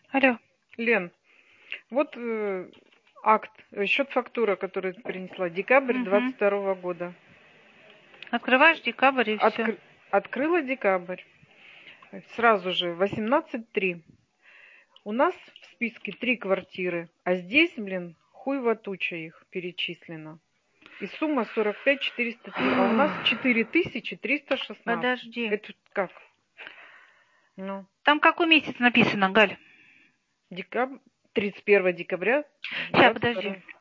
Алло. Лен, вот акт, счет-фактура, которую ты принесла, декабрь 22 года. Открываешь декабрь и все. Открыла декабрь. Сразу же 18.3. У нас в списке 3 квартиры, а здесь, блин, хуево-туча их перечислено. И сумма 45 403, а у нас 4316. Подожди. Это как? Ну, Там какой месяц написано, Галь? 31 декабря. Сейчас, подожди.